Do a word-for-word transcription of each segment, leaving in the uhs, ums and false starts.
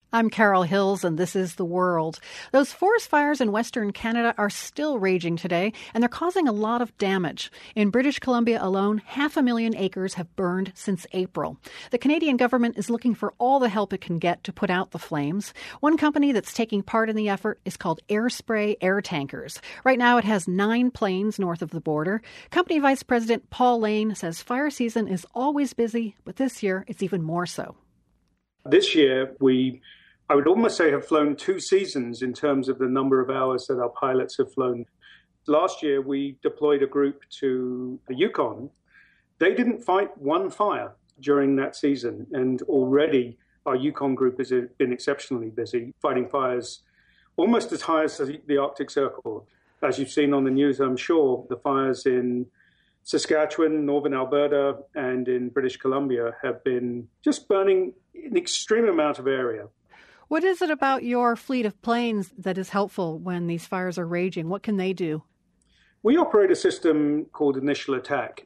I'm Carol Hills, and this is The World. Those forest fires in Western Canada are still raging today, and they're causing a lot of damage. In British Columbia alone, half a million acres have burned since April. The Canadian government is looking for all the help it can get to put out the flames. One company that's taking part in the effort is called Airspray Air Tankers. Right now, it has nine planes north of the border. Company Vice President Paul Lane says fire season is always busy, but this year it's even more so. This year, we I would almost say have flown two seasons in terms of the number of hours that our pilots have flown. Last year, we deployed a group to the Yukon. They didn't fight one fire during that season, and already our Yukon group has been exceptionally busy fighting fires almost as high as the Arctic Circle. As you've seen on the news, I'm sure, the fires in Saskatchewan, northern Alberta, and in British Columbia have been just burning an extreme amount of area. What is it about your fleet of planes that is helpful when these fires are raging? What can they do? We operate a system called Initial Attack.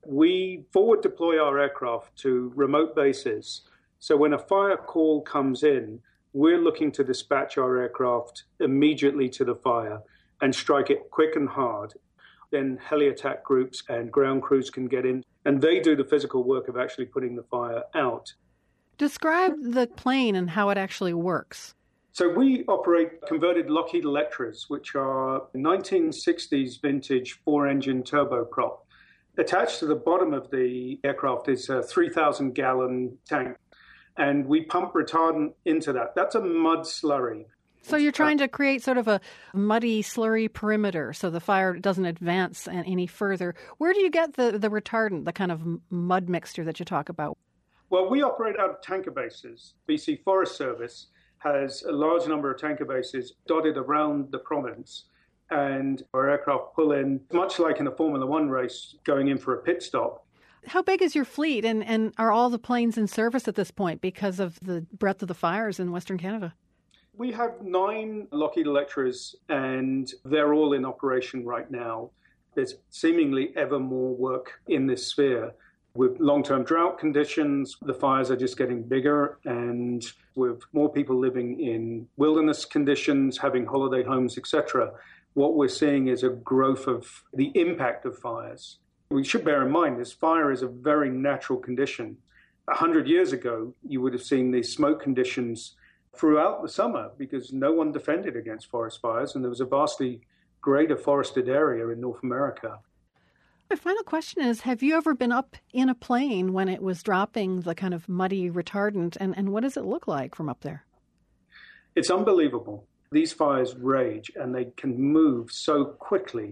We forward deploy our aircraft to remote bases. So when a fire call comes in, we're looking to dispatch our aircraft immediately to the fire and strike it quick and hard. Then heli attack groups and ground crews can get in, and they do the physical work of actually putting the fire out. Describe the plane and how it actually works. So we operate converted Lockheed Electras, which are nineteen sixties vintage four-engine turboprop. Attached to the bottom of the aircraft is a three thousand gallon tank, and we pump retardant into that. That's a mud slurry. So you're trying to create sort of a muddy, slurry perimeter so the fire doesn't advance any further. Where do you get the, the retardant, the kind of mud mixture that you talk about? Well, we operate out of tanker bases. B C Forest Service has a large number of tanker bases dotted around the province, and our aircraft pull in, much like in a Formula One race, going in for a pit stop. How big is your fleet, and, and are all the planes in service at this point because of the breadth of the fires in Western Canada? We have nine Lockheed Electras, and they're all in operation right now. There's seemingly ever more work in this sphere. With long-term drought conditions, the fires are just getting bigger, and with more people living in wilderness conditions, having holiday homes, et cetera, what we're seeing is a growth of the impact of fires. We should bear in mind this fire is a very natural condition. A hundred years ago, you would have seen these smoke conditions throughout the summer because no one defended against forest fires, and there was a vastly greater forested area in North America. My final question is, have you ever been up in a plane when it was dropping the kind of muddy retardant, and, and what does it look like from up there? It's unbelievable. These fires rage, and they can move so quickly.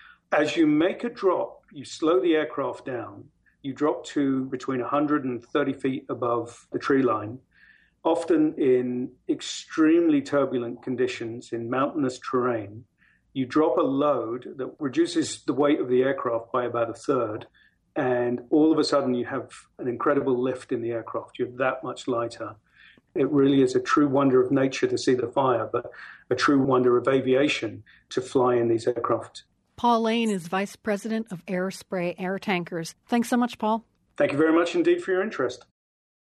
As you make a drop, you slow the aircraft down. You drop to between one hundred thirty feet above the tree line, often in extremely turbulent conditions in mountainous terrain. You drop a load that reduces the weight of the aircraft by about a third, and all of a sudden you have an incredible lift in the aircraft. You're that much lighter. It really is a true wonder of nature to see the fire, but a true wonder of aviation to fly in these aircraft. Paul Lane is Vice President of Airspray Air Tankers. Thanks so much, Paul. Thank you very much indeed for your interest.